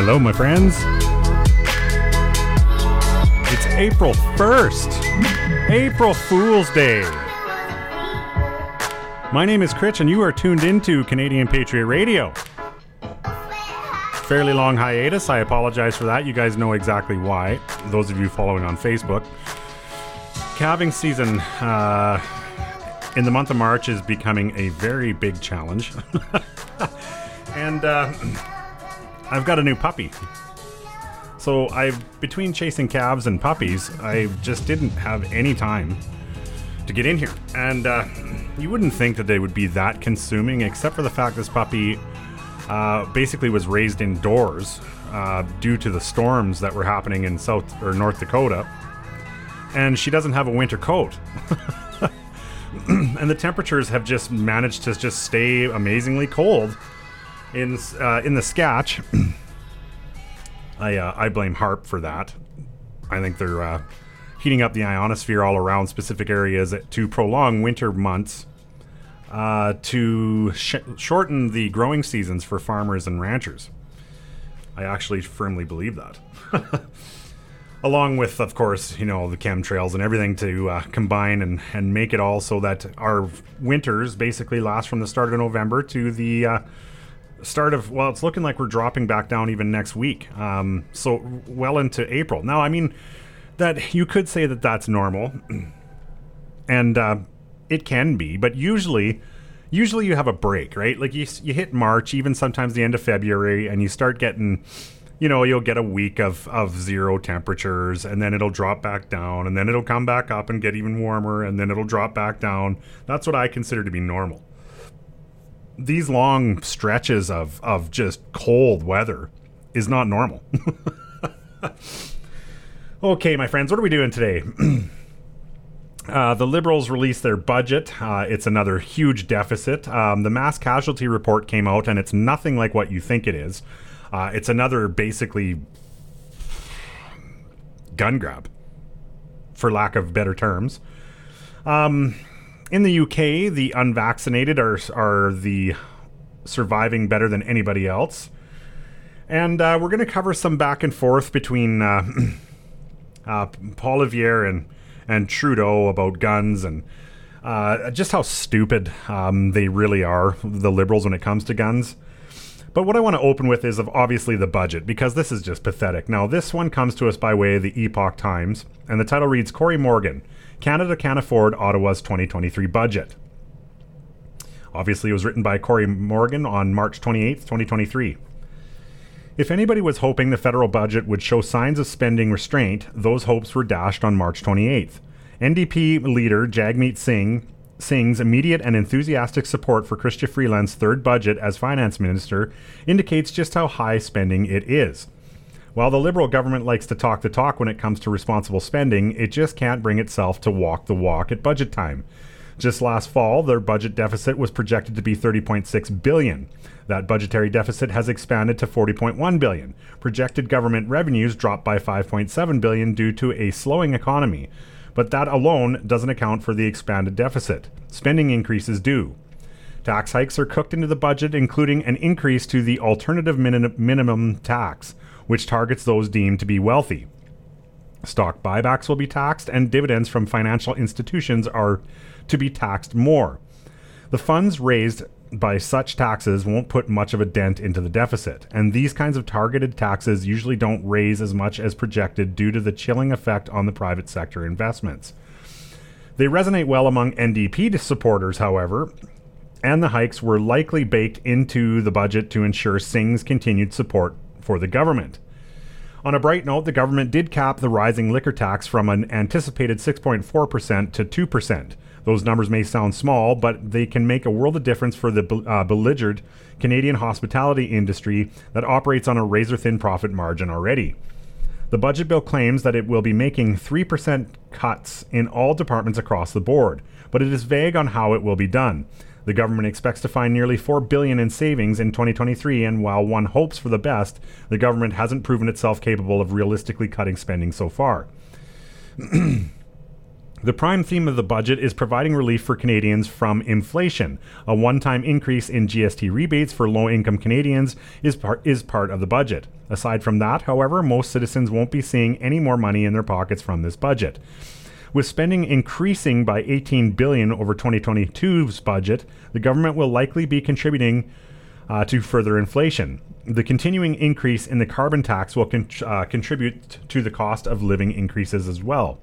Hello, my friends. It's April 1st. April Fool's Day. My name is Critch, and you are tuned into Canadian Patriot Radio. Fairly long hiatus. I apologize for that. You guys know exactly why. Those of you following on Facebook. Calving season in the month of March is becoming a very big challenge. And I've got a new puppy. So between chasing calves and puppies, I just didn't have any time to get in here. And you wouldn't think that they would be that consuming, except for the fact this puppy basically was raised indoors due to the storms that were happening in South or North Dakota. And she doesn't have a winter coat. And the temperatures have just managed to just stay amazingly cold in the Scatch. I blame HAARP for that. I think they're heating up the ionosphere all around specific areas to prolong winter months to shorten the growing seasons for farmers and ranchers. I actually firmly believe that. Along with, of course, you know, the chemtrails and everything to combine and make it all so that our winters basically last from the start of November to the start of, well, it's looking like we're dropping back down even next week. So well into April. Now, I mean, that you could say that that's normal. And it can be, but usually you have a break, right? Like you hit March, even sometimes the end of February, and you start getting, you know, you'll get a week of zero temperatures, and then it'll drop back down, and then it'll come back up and get even warmer, and then it'll drop back down. That's what I consider to be normal. These long stretches of just cold weather is not normal. Okay, my friends, what are we doing today? The Liberals released their budget. It's another huge deficit. The mass casualty report came out, and it's nothing like what you think it is. It's another basically gun grab, for lack of better terms. In the UK, the unvaccinated are the surviving better than anybody else. And we're going to cover some back and forth between Poilievre and Trudeau about guns and just how stupid they really are, the Liberals, when it comes to guns. But what I want to open with is obviously the budget, because this is just pathetic. Now, this one comes to us by way of the Epoch Times, and the title reads, Cory Morgan, Canada Can't Afford Ottawa's 2023 Budget. Obviously, it was written by Cory Morgan on March 28th, 2023. If anybody was hoping the federal budget would show signs of spending restraint, those hopes were dashed on March 28th. NDP leader Jagmeet Singh's immediate and enthusiastic support for Chrystia Freeland's third budget as finance minister indicates just how high spending it is. While the Liberal government likes to talk the talk when it comes to responsible spending, it just can't bring itself to walk the walk at budget time. Just last fall, their budget deficit was projected to be $30.6 billion. That budgetary deficit has expanded to $40.1 billion. Projected government revenues dropped by $5.7 billion due to a slowing economy. But that alone doesn't account for the expanded deficit. Spending increases do. Tax hikes are cooked into the budget, including an increase to the alternative minimum tax, which targets those deemed to be wealthy. Stock buybacks will be taxed, and dividends from financial institutions are to be taxed more. The funds raised by such taxes won't put much of a dent into the deficit, and these kinds of targeted taxes usually don't raise as much as projected due to the chilling effect on the private sector investments. They resonate well among NDP supporters, however, and the hikes were likely baked into the budget to ensure Singh's continued support for the government. On a bright note, the government did cap the rising liquor tax from an anticipated 6.4% to 2%. Those numbers may sound small, but they can make a world of difference for the belligerent Canadian hospitality industry that operates on a razor-thin profit margin already. The budget bill claims that it will be making 3% cuts in all departments across the board, but it is vague on how it will be done. The government expects to find nearly $4 billion in savings in 2023, and while one hopes for the best, the government hasn't proven itself capable of realistically cutting spending so far. The prime theme of the budget is providing relief for Canadians from inflation. A one-time increase in GST rebates for low-income Canadians is part of the budget. Aside from that, however, most citizens won't be seeing any more money in their pockets from this budget. With spending increasing by $18 billion over 2022's budget, the government will likely be contributing to further inflation. The continuing increase in the carbon tax will contribute to the cost of living increases as well.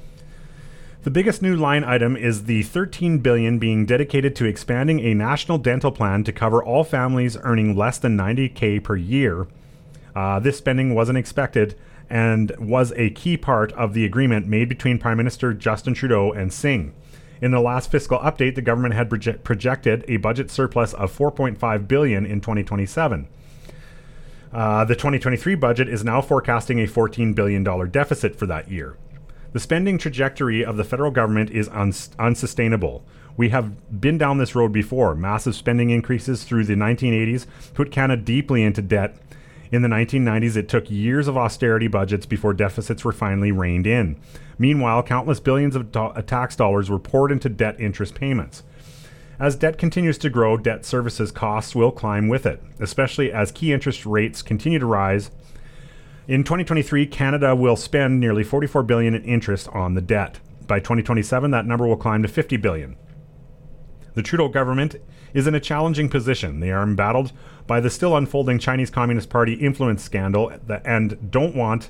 The biggest new line item is the $13 billion being dedicated to expanding a national dental plan to cover all families earning less than $90,000 per year. This spending wasn't expected and was a key part of the agreement made between Prime Minister Justin Trudeau and Singh. In the last fiscal update, the government had projected a budget surplus of $4.5 billion in 2027. The 2023 budget is now forecasting a $14 billion deficit for that year. The spending trajectory of the federal government is unsustainable. We have been down this road before. Massive spending increases through the 1980s put Canada deeply into debt. In the 1990s, it took years of austerity budgets before deficits were finally reined in. Meanwhile, countless billions of tax dollars were poured into debt interest payments. As debt continues to grow, debt services costs will climb with it, especially as key interest rates continue to rise. In 2023, Canada will spend nearly $44 billion in interest on the debt. By 2027, that number will climb to $50 billion. The Trudeau government is in a challenging position. They are embattled by the still unfolding Chinese Communist Party influence scandal and don't want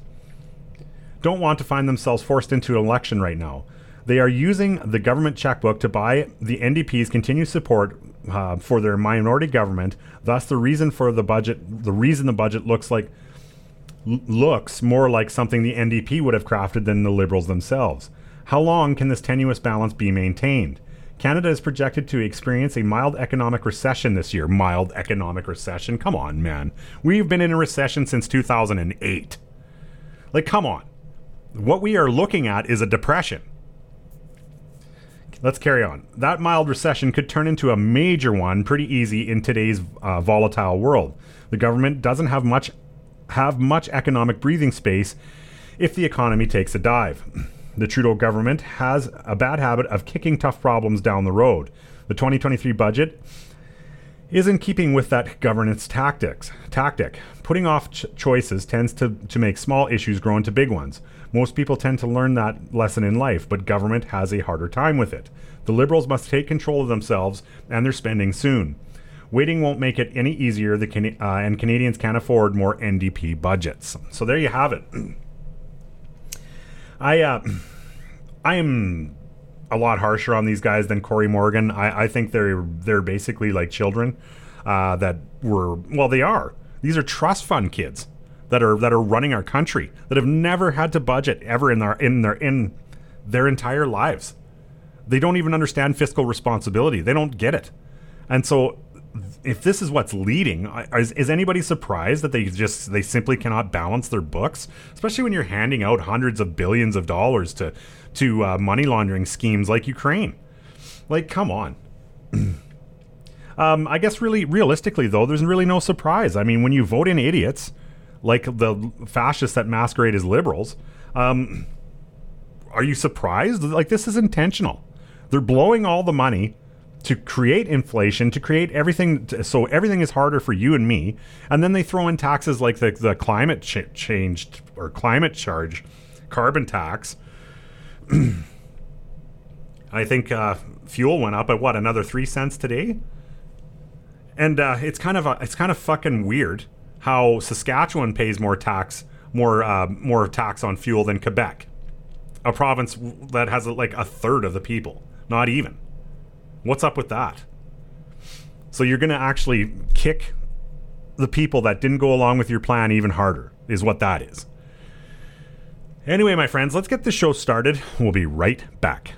to find themselves forced into an election right now. They are using the government checkbook to buy the NDP's continued support for their minority government. Thus, the reason the budget looks more like something the NDP would have crafted than the Liberals themselves. How long can this tenuous balance be maintained? Canada is projected to experience a mild economic recession this year. Mild economic recession? Come on, man. We've been in a recession since 2008. Like, come on. What we are looking at is a depression. Let's carry on. That mild recession could turn into a major one pretty easy in today's volatile world. The government doesn't have much economic breathing space if the economy takes a dive. The Trudeau government has a bad habit of kicking tough problems down the road. The 2023 budget is in keeping with that governance tactic. Putting off choices tends to make small issues grow into big ones. Most people tend to learn that lesson in life, but government has a harder time with it. The Liberals must take control of themselves and their spending soon. Waiting won't make it any easier, and Canadians can't afford more NDP budgets. So there you have it. I am a lot harsher on these guys than Cory Morgan. I think they're basically like children they are. These are trust fund kids that are running our country, that have never had to budget ever in their entire lives. They don't even understand fiscal responsibility. They don't get it. And so if this is what's leading, is anybody surprised that they simply cannot balance their books, especially when you're handing out hundreds of billions of dollars to money laundering schemes like Ukraine? Like, come on. I guess really realistically though, there's really no surprise. I mean, when you vote in idiots like the fascists that masquerade as liberals, are you surprised? Like, this is intentional. They're blowing all the money to create inflation, to create everything, so everything is harder for you and me. And then they throw in taxes like the climate change or climate charge, carbon tax. I think fuel went up at another 3 cents today. And it's kind of fucking weird how Saskatchewan pays more tax on fuel than Quebec, a province that has like a third of the people, not even. What's up with that? So you're going to actually kick the people that didn't go along with your plan even harder, is what that is. Anyway, my friends, let's get the show started. We'll be right back.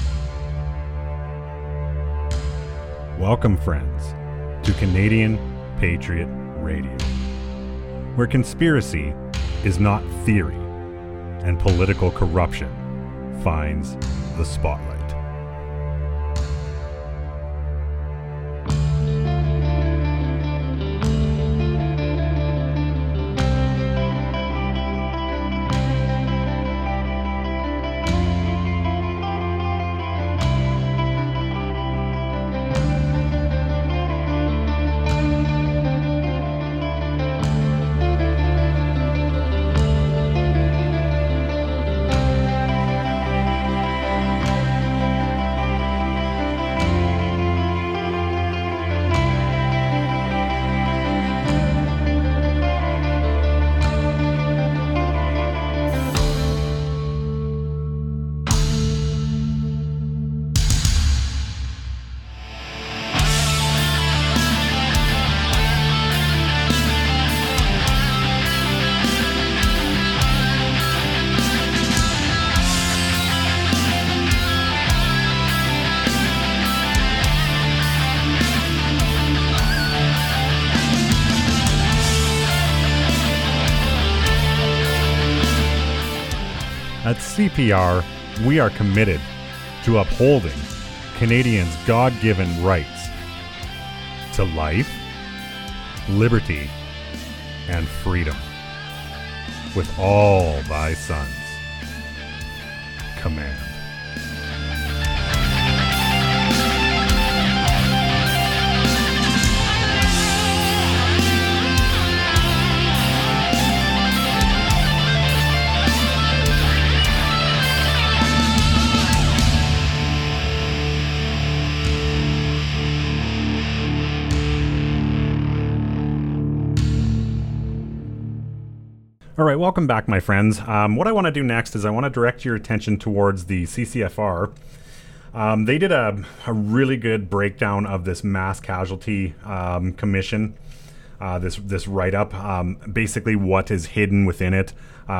Welcome, friends, to Canadian Patriot Radio, where conspiracy is not theory and political corruption finds the spotlight. At CPR, we are committed to upholding Canadians' God-given rights to life, liberty, and freedom. With all thy sons. Command. All right, welcome back, my friends. What I want to do next is I want to direct your attention towards the CCFR. They did a really good breakdown of this mass casualty commission, this write-up, basically what is hidden within it.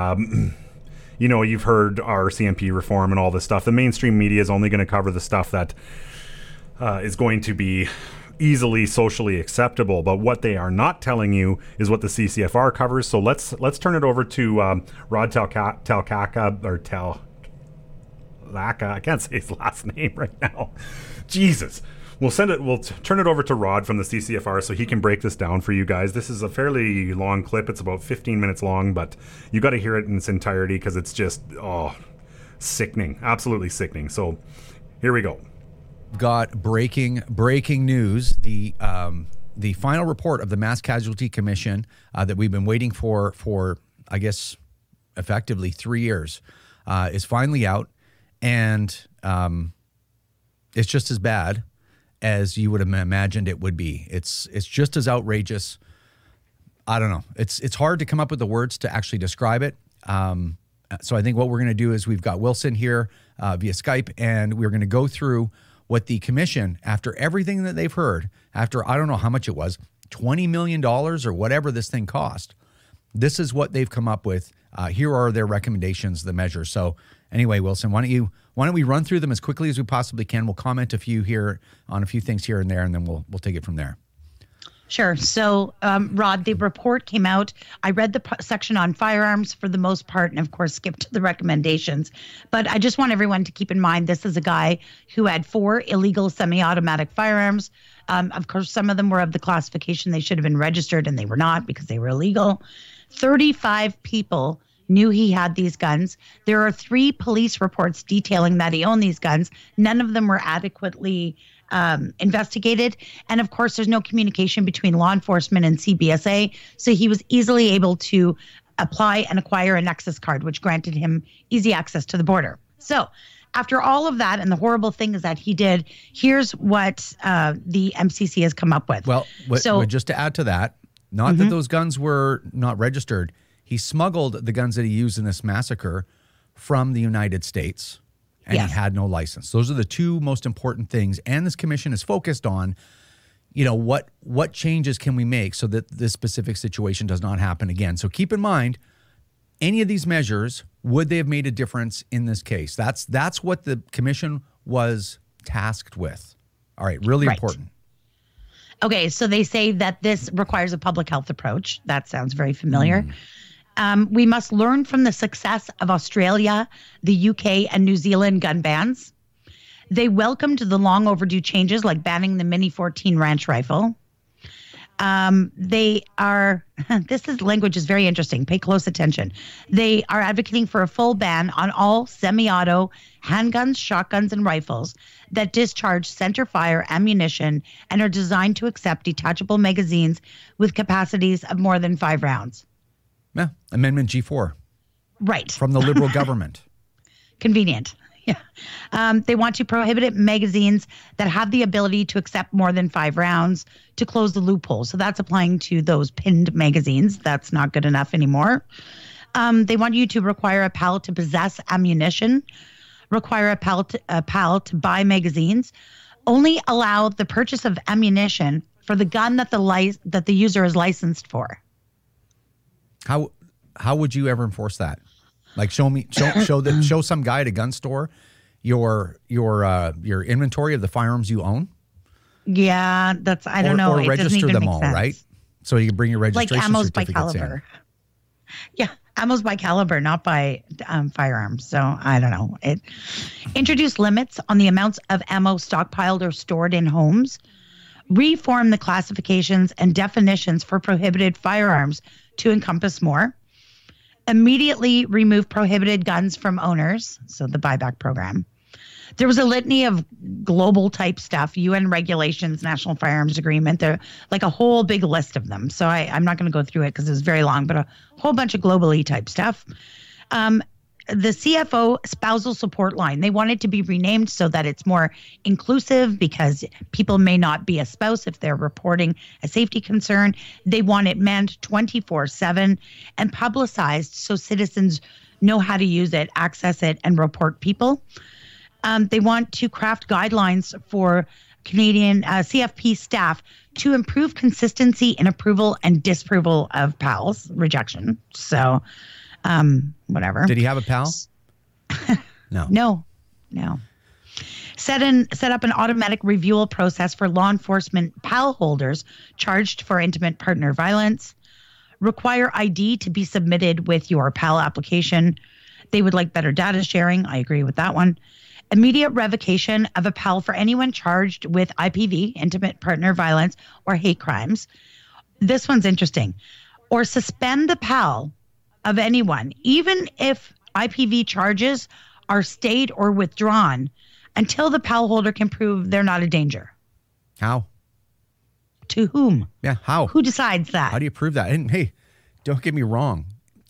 You know, you've heard RCMP reform and all this stuff. The mainstream media is only going to cover the stuff that is going to be easily socially acceptable, but what they are not telling you is what the CCFR covers. So let's turn it over to Rod Talcaka, or Talcaka. I can't say his last name right now. Jesus. We'll turn it over to Rod from the CCFR so he can break this down for you guys. This is a fairly long clip. It's about 15 minutes long, but you got to hear it in its entirety because it's just sickening, absolutely sickening. So here we go. Got breaking news. The final report of the Mass Casualty Commission that we've been waiting for I guess effectively 3 years is finally out, and it's just as bad as you would have imagined it would be. It's just as outrageous. I don't know. It's hard to come up with the words to actually describe it. So I think what we're going to do is we've got Wilson here via Skype, and we're going to go through what the commission, after everything that they've heard, after I don't know how much it was, $20 million or whatever this thing cost, this is what they've come up with. Here are their recommendations, the measures. So anyway, Wilson, why don't we run through them as quickly as we possibly can? We'll comment on a few things here and there, and then we'll take it from there. Sure. So, Rod, the report came out. I read the section on firearms for the most part, and of course skipped the recommendations. But I just want everyone to keep in mind, this is a guy who had 4 illegal semi-automatic firearms. Of course, some of them were of the classification they should have been registered, and they were not because they were illegal. 35 people knew he had these guns. There are 3 police reports detailing that he owned these guns. None of them were adequately investigated. And of course, there's no communication between law enforcement and CBSA. So he was easily able to apply and acquire a Nexus card, which granted him easy access to the border. So after all of that, and the horrible things that he did, here's what the MCC has come up with. Well, just to add to that, not that those guns were not registered. He smuggled the guns that he used in this massacre from the United States. And he had no license. Those are the 2 most important things. And this commission is focused on, you know, what changes can we make so that this specific situation does not happen again. So keep in mind, any of these measures, would they have made a difference in this case? That's what the commission was tasked with. All right, really important. Okay, so they say that this requires a public health approach. That sounds very familiar. We must learn from the success of Australia, the UK, and New Zealand gun bans. They welcomed the long overdue changes like banning the Mini 14 ranch rifle. This language is very interesting. Pay close attention. They are advocating for a full ban on all semi-auto handguns, shotguns, and rifles that discharge center fire ammunition and are designed to accept detachable magazines with capacities of more than 5 rounds. Yeah, Amendment G4. Right. From the Liberal government. Convenient. Yeah. They want to prohibit magazines that have the ability to accept more than 5 rounds to close the loophole. So that's applying to those pinned magazines. That's not good enough anymore. They want you to require a PAL to possess ammunition, require a PAL to buy magazines, only allow the purchase of ammunition for the gun that the user is licensed for. How would you ever enforce that? Like show some guy at a gun store your inventory of the firearms you own? Yeah, I don't know. Or register them all, sense. Right? So you can bring your registration like ammos certificates by caliber. in. Yeah, Ammo's by caliber, not by firearms. So I don't know. It introduced limits on the amounts of ammo stockpiled or stored in homes, reform the classifications and definitions for prohibited firearms to encompass more, immediately remove prohibited guns from owners, so the buyback program. There was a litany of global type stuff, UN regulations, National Firearms Agreement. There like a whole big list of them. So I'm not going to go through it because it's very long, but a whole bunch of globally type stuff. The CFO spousal support line, they want it to be renamed so that it's more inclusive because people may not be a spouse if they're reporting a safety concern. They want it manned 24/7 and publicized so citizens know how to use it, access it, and report people. They want to craft guidelines for Canadian CFP staff to improve consistency in approval and disapproval of PALs, rejection. So, whatever. Did he have a PAL? No. Set up an automatic reviewal process for law enforcement PAL holders charged for intimate partner violence. Require ID to be submitted with your PAL application. They would like better data sharing. I agree with that one. Immediate revocation of a PAL for anyone charged with IPV, intimate partner violence, or hate crimes. This one's interesting. Or suspend the PAL of anyone, even if IPV charges are stayed or withdrawn, until the PAL holder can prove they're not a danger. How? To whom? Yeah, how? Who decides that? How do you prove that? And hey, don't get me wrong.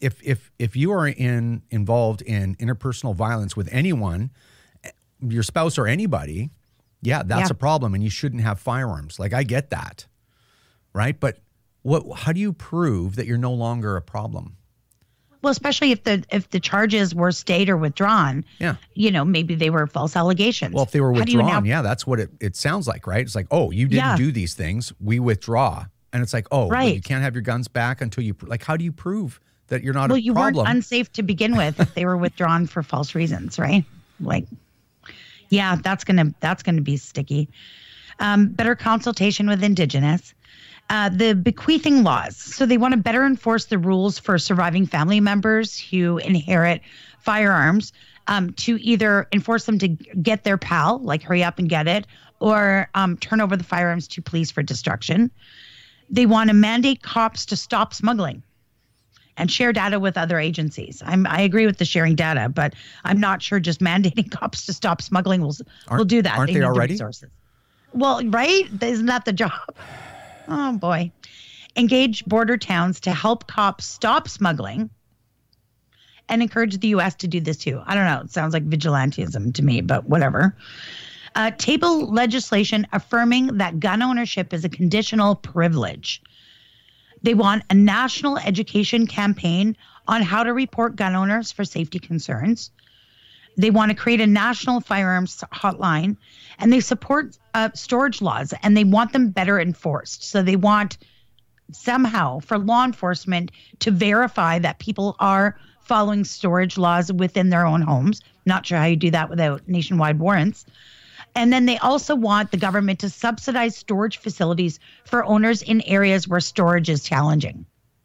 If you are involved in interpersonal violence with anyone, your spouse or anybody, that's a problem, and you shouldn't have firearms. Like, I get that, right? But how do you prove that you're no longer a problem? Well, especially if the charges were stayed or withdrawn. Yeah. Maybe they were false allegations. Well, if they were withdrawn, that's what it sounds like, right? It's like, oh, you didn't do these things, we withdraw. And it's like, oh, right. Well, you can't have your guns back until you, like, how do you prove that you're not a problem? Well, you weren't unsafe to begin with if they were withdrawn for false reasons, right? Like, yeah, that's gonna be sticky. Better consultation with Indigenous. The bequeathing laws. So they want to better enforce the rules for surviving family members who inherit firearms, to either enforce them to get their PAL, like hurry up and get it, or turn over the firearms to police for destruction. They want to mandate cops to stop smuggling and share data with other agencies. I agree with the sharing data, but I'm not sure just mandating cops to stop smuggling will do that. Aren't they already? Resources. Well, right? Isn't that the job? Oh, boy. Engage border towns to help cops stop smuggling and encourage the U.S. to do this too. I don't know. It sounds like vigilantism to me, but whatever. Table legislation affirming that gun ownership is a conditional privilege. They want a national education campaign on how to report gun owners for safety concerns. They want to create a national firearms hotline, and they support storage laws, and they want them better enforced. So they want somehow for law enforcement to verify that people are following storage laws within their own homes. Not sure how you do that without nationwide warrants. And then they also want the government to subsidize storage facilities for owners in areas where storage is challenging.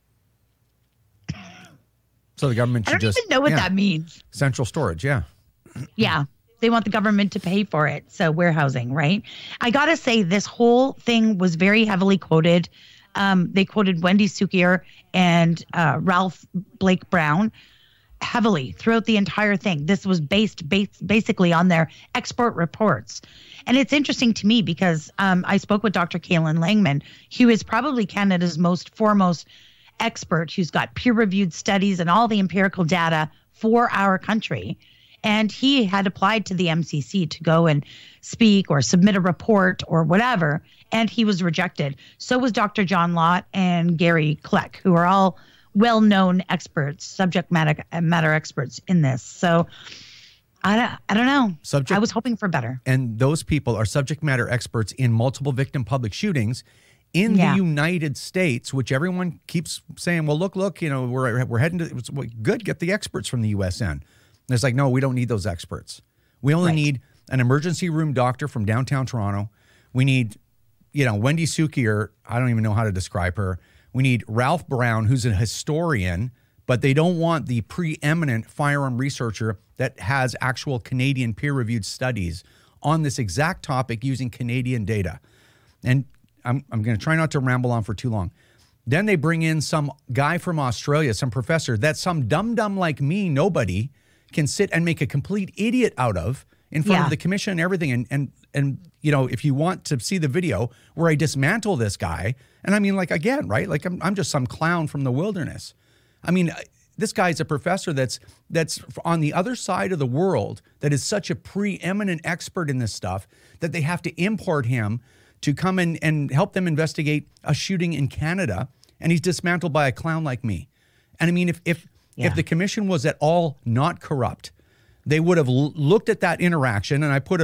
So the government should just... I don't even know what that means. Central storage, yeah. Yeah. They want the government to pay for it. So warehousing, right? I got to say, this whole thing was very heavily quoted. They quoted Wendy Sukier and Ralph Blake Brown heavily throughout the entire thing. This was based basically on their expert reports. And it's interesting to me because I spoke with Dr. Kaylin Langman, who is probably Canada's foremost expert, who's got peer-reviewed studies and all the empirical data for our country. And he had applied to the MCC to go and speak or submit a report or whatever, and he was rejected. So was Dr. John Lott and Gary Kleck, who are all well-known experts, subject matter experts in this. So I don't know. I was hoping for better. And those people are subject matter experts in multiple victim public shootings in the United States, which everyone keeps saying, well, look, we're heading to, good, get the experts from the USN. And it's like, no, we don't need those experts. We only need an emergency room doctor from downtown Toronto. We need, Wendy Sukier, I don't even know how to describe her. We need Ralph Brown, who's a historian, but they don't want the preeminent firearm researcher that has actual Canadian peer-reviewed studies on this exact topic using Canadian data. And I'm going to try not to ramble on for too long. Then they bring in some guy from Australia, some professor that some dum-dum like me, nobody, can sit and make a complete idiot out of in front of the commission and everything. And you know, if you want to see the video where I dismantle this guy, and I mean, like, again, right? Like, I'm just some clown from the wilderness. I mean, this guy's a professor that's on the other side of the world that is such a preeminent expert in this stuff that they have to import him to come in and help them investigate a shooting in Canada, and he's dismantled by a clown like me. And I mean, if the commission was at all not corrupt, they would have looked at that interaction, and I put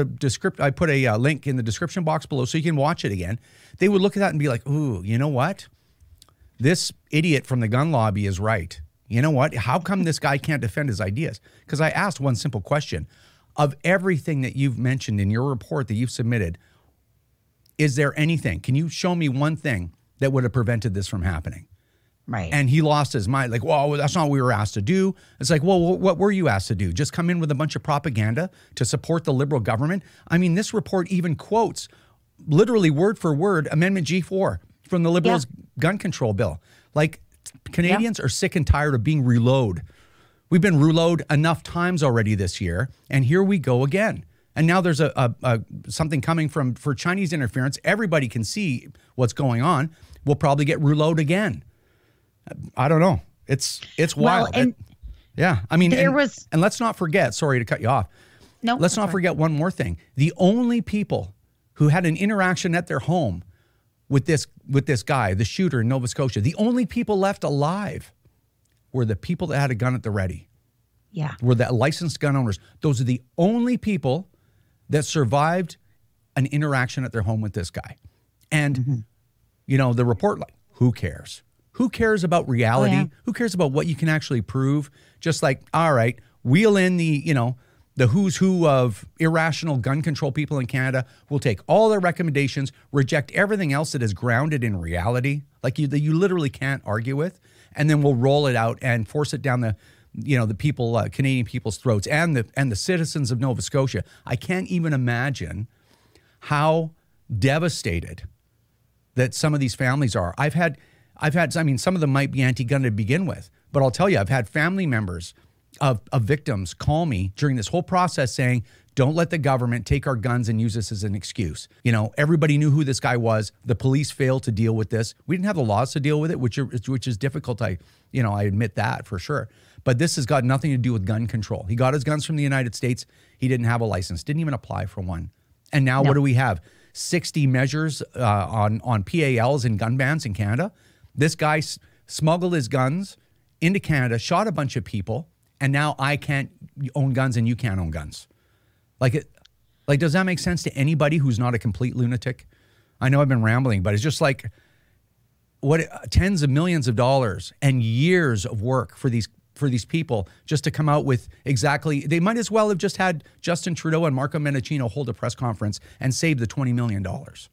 a link in the description box below so you can watch it again. They would look at that and be like, ooh, you know what? This idiot from the gun lobby is right. You know what? How come this guy can't defend his ideas? Because I asked one simple question. Of everything that you've mentioned in your report that you've submitted, is there anything? Can you show me one thing that would have prevented this from happening? Right. And he lost his mind. Like, well, that's not what we were asked to do. It's like, well, what were you asked to do? Just come in with a bunch of propaganda to support the Liberal government? I mean, this report even quotes, literally word for word, Amendment G4 from the Liberals' gun control bill. Like, Canadians are sick and tired of being reload. We've been reload enough times already this year, and here we go again. And now there's something coming for Chinese interference. Everybody can see what's going on. We'll probably get reload again. I don't know. It's wild. And I mean, and let's not forget, sorry to cut you off. No, let's not forget one more thing. The only people who had an interaction at their home with this guy, the shooter in Nova Scotia, the only people left alive were the people that had a gun at the ready. Yeah. Were the licensed gun owners. Those are the only people that survived an interaction at their home with this guy. And, you know, the report, like, who cares? Who cares about reality? Oh, yeah. Who cares about what you can actually prove? Just like, all right, wheel in the who's who of irrational gun control people in Canada. We'll take all their recommendations, reject everything else that is grounded in reality, like that you literally can't argue with, and then we'll roll it out and force it down the people, Canadian people's throats and the citizens of Nova Scotia. I can't even imagine how devastated that some of these families are. I've had, I mean, some of them might be anti-gun to begin with, but I'll tell you, I've had family members of victims call me during this whole process saying, don't let the government take our guns and use this as an excuse. You know, everybody knew who this guy was. The police failed to deal with this. We didn't have the laws to deal with it, which is difficult. I admit that for sure. But this has got nothing to do with gun control. He got his guns from the United States. He didn't have a license, didn't even apply for one. And now what do we have? 60 measures on PALs and gun bans in Canada. This guy smuggled his guns into Canada, shot a bunch of people, and now I can't own guns and you can't own guns. Like, does that make sense to anybody who's not a complete lunatic? I know I've been rambling, but it's just like, what, tens of millions of dollars and years of work for these people just to come out with exactly, they might as well have just had Justin Trudeau and Marco Mendicino hold a press conference and save the $20 million.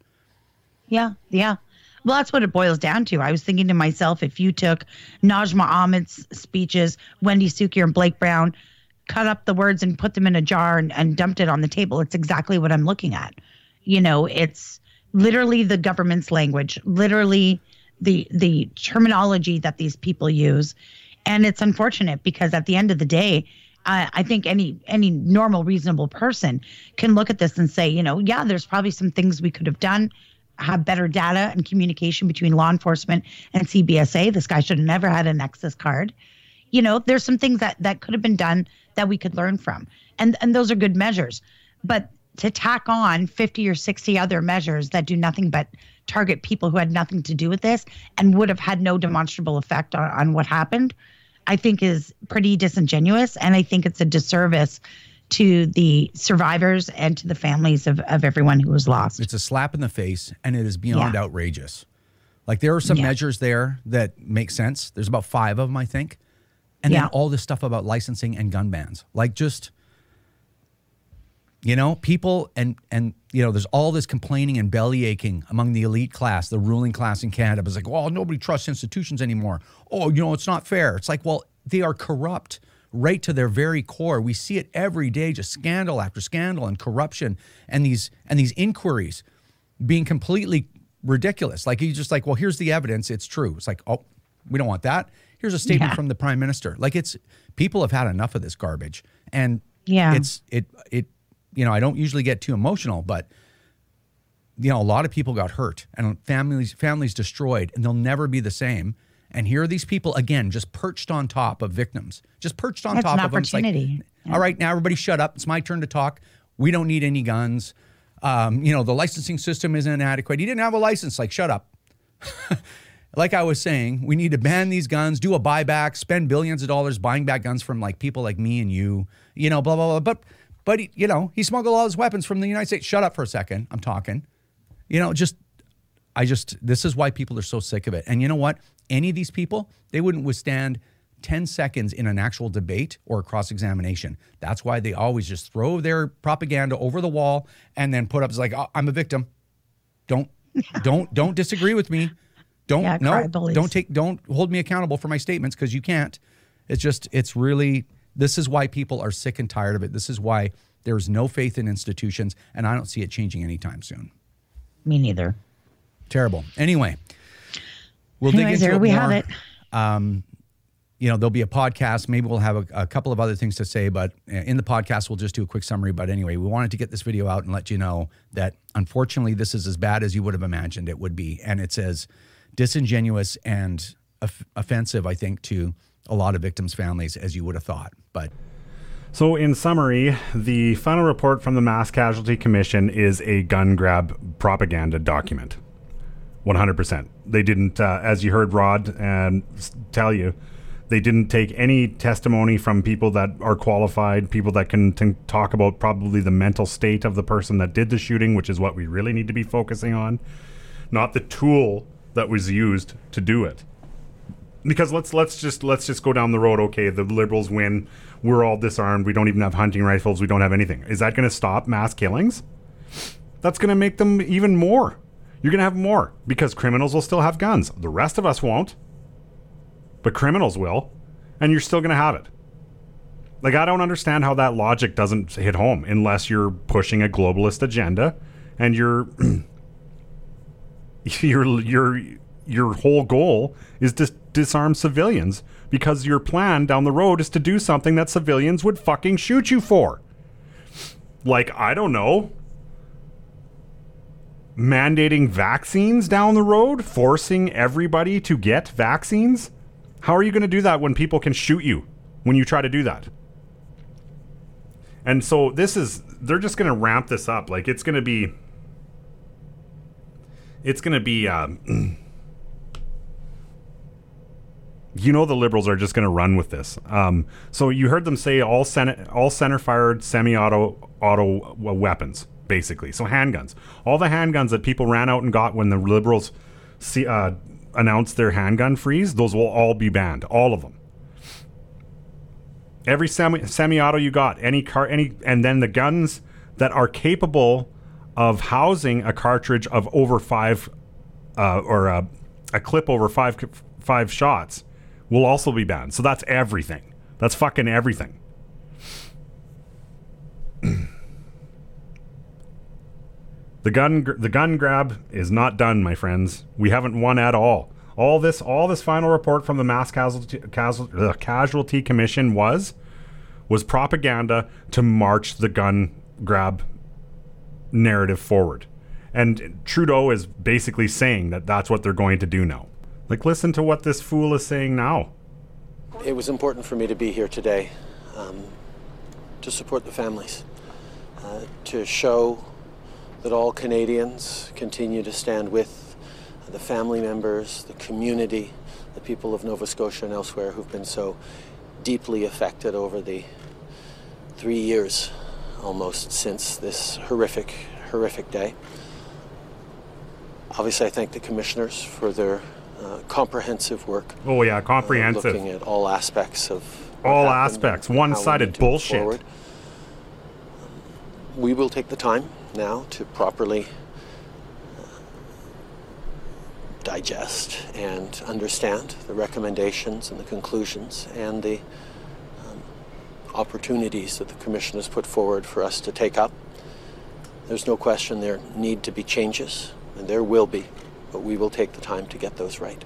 Yeah. Well, that's what it boils down to. I was thinking to myself, if you took Najma Ahmed's speeches, Wendy Sukier and Blake Brown, cut up the words and put them in a jar and dumped it on the table, it's exactly what I'm looking at. You know, it's literally the government's language, literally the terminology that these people use. And it's unfortunate because at the end of the day, I think any normal, reasonable person can look at this and say, you know, yeah, there's probably some things we could have done, have better data and communication between law enforcement and CBSA. This guy should have never had a Nexus card. You know, there's some things that could have been done that we could learn from. And those are good measures. But to tack on 50 or 60 other measures that do nothing but target people who had nothing to do with this and would have had no demonstrable effect on what happened, I think is pretty disingenuous. And I think it's a disservice to the survivors and to the families of everyone who was lost. It's a slap in the face, and it is beyond outrageous. Like, there are some measures there that make sense. There's about 5 of them, I think. And then all this stuff about licensing and gun bans. Like, just, you know, people and you know, there's all this complaining and belly aching among the elite class, the ruling class in Canada. It's like, well, nobody trusts institutions anymore. Oh, you know, it's not fair. It's like, well, they are corrupt right to their very core. We see it every day, just scandal after scandal and corruption and these inquiries being completely ridiculous. Like he's just like, well, here's the evidence. It's true. It's like, oh, we don't want that. Here's a statement from the prime minister. Like people have had enough of this garbage. And I don't usually get too emotional, but a lot of people got hurt and families destroyed, and they'll never be the same. And here are these people, again, just perched on top of victims, just perched on top of them. It's like, all right, now everybody shut up. It's my turn to talk. We don't need any guns. The licensing system isn't inadequate. He didn't have a license. Like, shut up. Like I was saying, we need to ban these guns, do a buyback, spend billions of dollars buying back guns from like people like me and you, blah, blah, blah. But he smuggled all his weapons from the United States. Shut up for a second. I'm talking. This is why people are so sick of it. And you know what? Any of these people, they wouldn't withstand 10 seconds in an actual debate or a cross-examination. That's why they always just throw their propaganda over the wall and then put up, it's like, oh, I'm a victim. Don't disagree with me. Don't hold me accountable for my statements, because you can't. This is why people are sick and tired of it. This is why there's no faith in institutions, and I don't see it changing anytime soon. Me neither. Terrible. Anyway, we'll dig into it more. Have it. There'll be a podcast. Maybe we'll have a couple of other things to say, but in the podcast, we'll just do a quick summary. But anyway, we wanted to get this video out and let you know that unfortunately, this is as bad as you would have imagined it would be. And it's as disingenuous and offensive, I think, to a lot of victims' families as you would have thought. But so in summary, the final report from the Mass Casualty Commission is a gun grab propaganda document. 100%. They didn't, as you heard Rod tell you, they didn't take any testimony from people that are qualified, people that can talk about probably the mental state of the person that did the shooting, which is what we really need to be focusing on, not the tool that was used to do it. Because let's just go down the road. Okay, the Liberals win. We're all disarmed. We don't even have hunting rifles. We don't have anything. Is that going to stop mass killings? That's going to make them even more. You're going to have more, because criminals will still have guns. The rest of us won't. But criminals will. And you're still going to have it. Like, I don't understand how that logic doesn't hit home unless you're pushing a globalist agenda and your whole goal is to disarm civilians, because your plan down the road is to do something that civilians would fucking shoot you for. Like, I don't know, mandating vaccines down the road, forcing everybody to get vaccines. How are you going to do that when people can shoot you when you try to do that? And so they're just going to ramp this up. Like, it's going to be the Liberals are just going to run with this. So you heard them say all center-fired semi-auto weapons, basically. So handguns. All the handguns that people ran out and got when the Liberals announced their handgun freeze, those will all be banned. All of them. Every semi-auto you got, and then the guns that are capable of housing a cartridge of over five, or a clip over five shots, will also be banned. So that's everything. That's fucking everything. The gun grab is not done, my friends. We haven't won at all. All this final report from the Mass Casualty Commission was propaganda to march the gun grab narrative forward. And Trudeau is basically saying that that's what they're going to do now. Like, listen to what this fool is saying now. It was important for me to be here today, to support the families, to show that all Canadians continue to stand with the family members, the community, the people of Nova Scotia and elsewhere who've been so deeply affected over the 3 years almost since this horrific day. Obviously, I thank the commissioners for their comprehensive work. Oh yeah, comprehensive. Looking at all aspects of all aspects. One-sided bullshit. Forward. We will take the time now to properly digest and understand the recommendations and the conclusions and the opportunities that the Commission has put forward for us to take up. There's no question there need to be changes, and there will be, but we will take the time to get those right.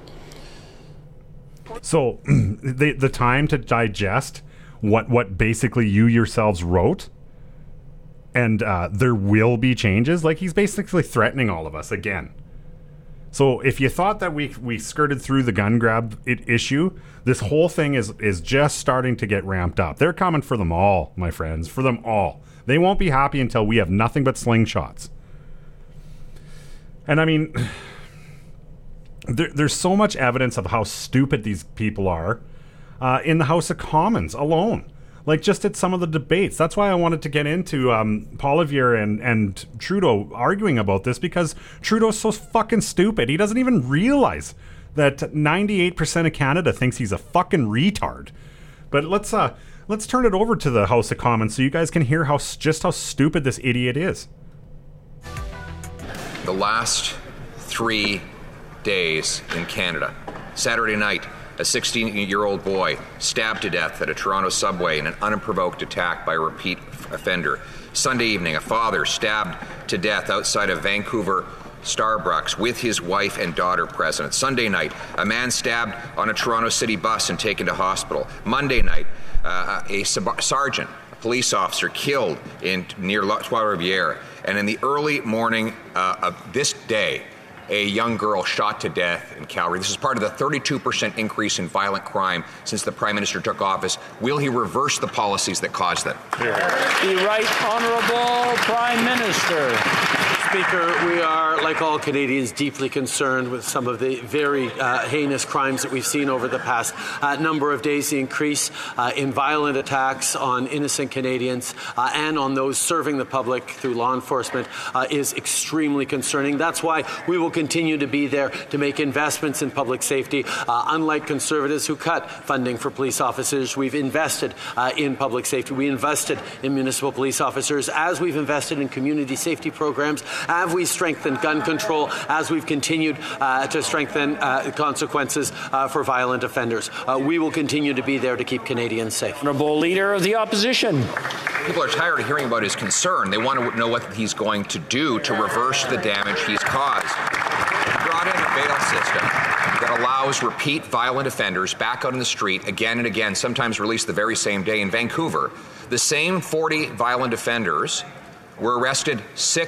So the time to digest what basically you yourselves wrote, and there will be changes. Like, he's basically threatening all of us again. So if you thought that we skirted through the gun grab issue, this whole thing is just starting to get ramped up. They're coming for them all, my friends, for them all. They won't be happy until we have nothing but slingshots. And I mean, there's so much evidence of how stupid these people are in the House of Commons alone. Like, just at some of the debates. That's why I wanted to get into Poilievre and Trudeau arguing about this, because Trudeau's so fucking stupid. He doesn't even realize that 98% of Canada thinks he's a fucking retard. But let's turn it over to the House of Commons so you guys can hear just how stupid this idiot is. The last 3 days in Canada. Saturday night, a 16-year-old boy stabbed to death at a Toronto subway in an unprovoked attack by a repeat offender. Sunday evening, a father stabbed to death outside of Vancouver Starbucks with his wife and daughter present. Sunday night, a man stabbed on a Toronto City bus and taken to hospital. Monday night, a sergeant, a police officer, killed near Trois-Rivières. And in the early morning of this day, a young girl shot to death in Calgary. This is part of the 32% increase in violent crime since the Prime Minister took office. Will he reverse the policies that caused them? The Right Honourable Prime Minister. Speaker, we are, like all Canadians, deeply concerned with some of the very heinous crimes that we've seen over the past number of days. The increase in violent attacks on innocent Canadians and on those serving the public through law enforcement is extremely concerning. That's why we will continue to be there to make investments in public safety. Unlike Conservatives who cut funding for police officers, we've invested in public safety. We invested in municipal police officers, as we've invested in community safety programs, as we've strengthened gun control, as we've continued to strengthen consequences for violent offenders. We will continue to be there to keep Canadians safe. Honourable Leader of the Opposition. People are tired of hearing about his concern. They want to know what he's going to do to reverse the damage he's caused. He brought in a bail system that allows repeat violent offenders back out on the street again and again, sometimes released the very same day. In Vancouver, the same 40 violent offenders were arrested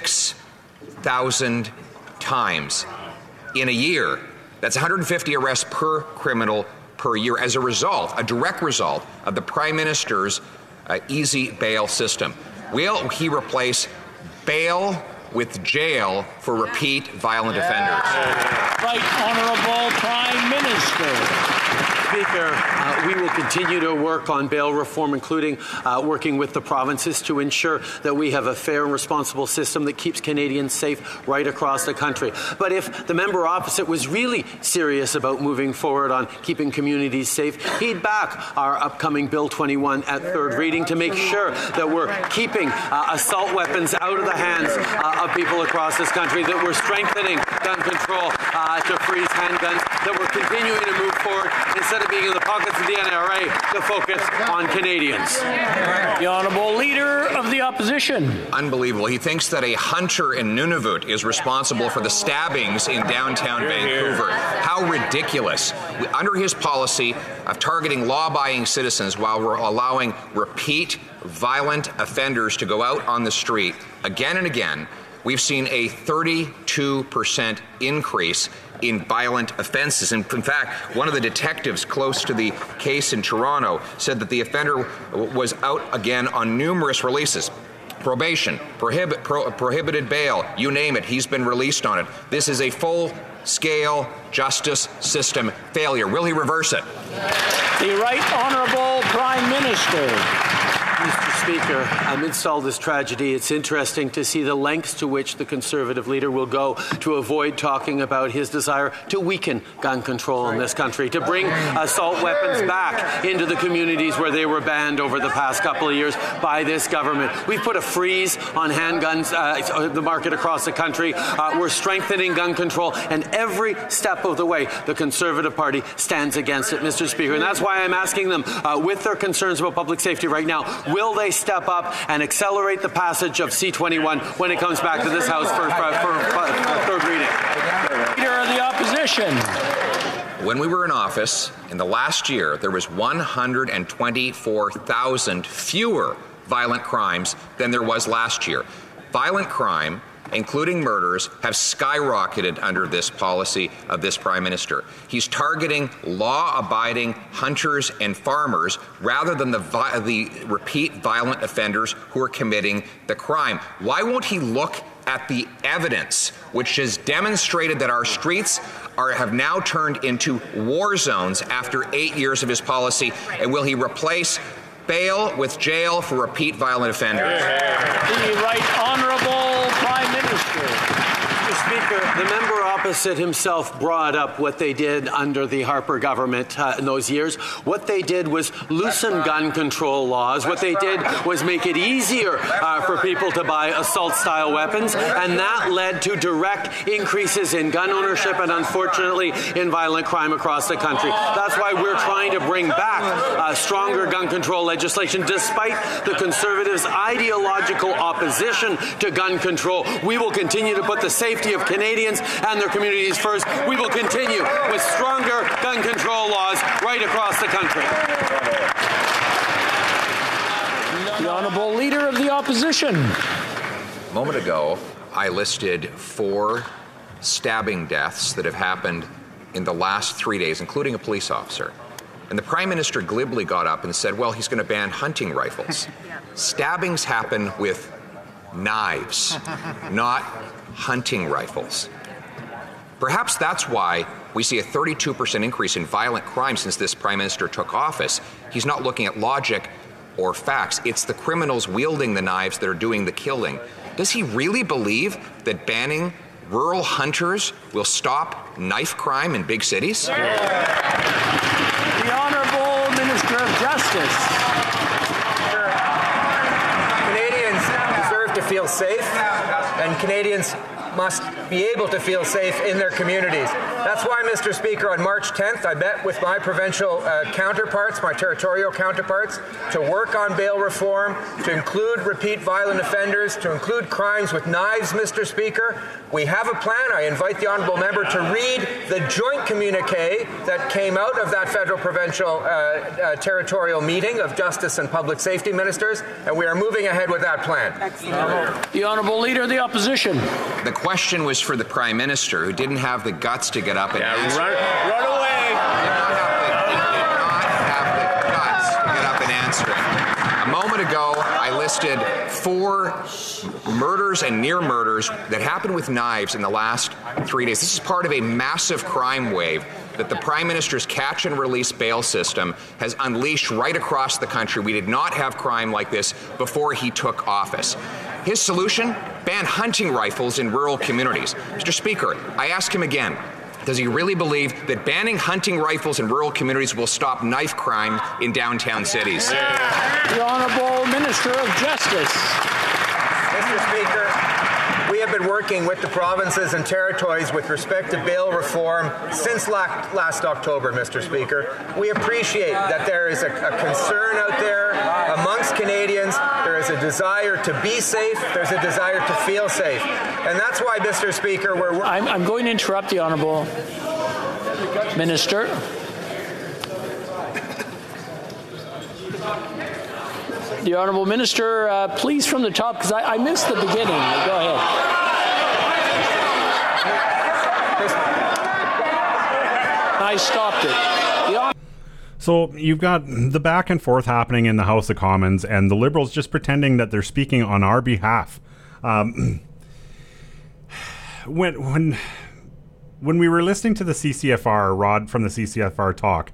6,000 times in a year. That's 150 arrests per criminal per year as a result, a direct result of the Prime Minister's easy bail system. Will he replace bail with jail for repeat violent offenders? Right Honourable Prime Minister. Speaker, we will continue to work on bail reform, including working with the provinces to ensure that we have a fair and responsible system that keeps Canadians safe right across the country. But if the member opposite was really serious about moving forward on keeping communities safe, he'd back our upcoming Bill 21 at third reading to make sure that we're keeping assault weapons out of the hands of people across this country, that we're strengthening gun control to freeze handguns, that we're continuing to move forward instead of being in the pockets of the NRA to focus on Canadians. The Honourable Leader of the Opposition. Unbelievable. He thinks that a hunter in Nunavut is responsible for the stabbings in downtown Vancouver. How ridiculous. Under his policy of targeting law-abiding citizens while we're allowing repeat violent offenders to go out on the street again and again, we've seen a 32% increase in violent offenses. And in fact, one of the detectives close to the case in Toronto said that the offender was out again on numerous releases. Probation, prohibited bail, you name it, he's been released on it. This is a full-scale justice system failure. Will he reverse it? The Right Honourable Prime Minister. Mr. Speaker, amidst all this tragedy, it's interesting to see the lengths to which the Conservative leader will go to avoid talking about his desire to weaken gun control in this country, to bring assault weapons back into the communities where they were banned over the past couple of years by this government. We've put a freeze on handguns, the market across the country. We're strengthening gun control, and every step of the way, the Conservative Party stands against it, Mr. Speaker. And that's why I'm asking them, with their concerns about public safety right now, will they step up and accelerate the passage of C-21 when it comes back to this House for third reading? Leader of the Opposition. When we were in office, in the last year, there was 124,000 fewer violent crimes than there was last year. Violent crime, including murders, have skyrocketed under this policy of this Prime Minister. He's targeting law-abiding hunters and farmers rather than the repeat violent offenders who are committing the crime. Why won't he look at the evidence which has demonstrated that our streets have now turned into war zones after 8 years of his policy? And will he replace bail with jail for repeat violent offenders? The Right Honourable Prime Minister. Mr. Speaker, the member opposite himself brought up what they did under the Harper government in those years. What they did was loosen gun control laws. What they did was make it easier for people to buy assault-style weapons, and that led to direct increases in gun ownership and, unfortunately, in violent crime across the country. That's why we're trying to bring back stronger gun control legislation, despite the Conservatives' ideological opposition to gun control. We will continue to put the safety of Canadians and their communities first. We will continue with stronger gun control laws right across the country. The Honourable Leader of the Opposition. A moment ago, I listed 4 stabbing deaths that have happened in the last 3 days, including a police officer. And the Prime Minister glibly got up and said, well, he's going to ban hunting rifles. Stabbings happen with knives, not hunting rifles. Perhaps that's why we see a 32% increase in violent crime since this Prime Minister took office. He's not looking at logic or facts. It's the criminals wielding the knives that are doing the killing. Does he really believe that banning rural hunters will stop knife crime in big cities? The Honourable Minister of Justice. Canadians deserve to feel safe, and Canadians must be able to feel safe in their communities. That's why, Mr. Speaker, on March 10th, I met with my provincial counterparts, my territorial counterparts, to work on bail reform, to include repeat violent offenders, to include crimes with knives, Mr. Speaker. We have a plan. I invite the honourable member to read the joint communique that came out of that federal-provincial territorial meeting of Justice and Public Safety Ministers, and we are moving ahead with that plan. The Honourable Leader of the Opposition. The question was for the Prime Minister, who didn't have the guts to get up and answer. Run away. Did not have the guts to get up and answer it. A moment ago, I listed 4 murders and near murders that happened with knives in the last 3 days. This is part of a massive crime wave that the Prime Minister's catch and release bail system has unleashed right across the country. We did not have crime like this before he took office. His solution? Ban hunting rifles in rural communities. Mr. Speaker, I ask him again, does he really believe that banning hunting rifles in rural communities will stop knife crime in downtown cities? The Honourable Minister of Justice. Mr. Speaker, we have been working with the provinces and territories with respect to bail reform since last October, Mr. Speaker. We appreciate that there is a concern out there amongst Canadians. There is a desire to be safe. There's a desire to feel safe. And that's why, Mr. Speaker, I'm going to interrupt the Honourable Minister. The Honourable Minister, please from the top, because I missed the beginning. Go ahead. I stopped it. So you've got the back and forth happening in the House of Commons, and the Liberals just pretending that they're speaking on our behalf. When we were listening to the CCFR, Rod from the CCFR talk,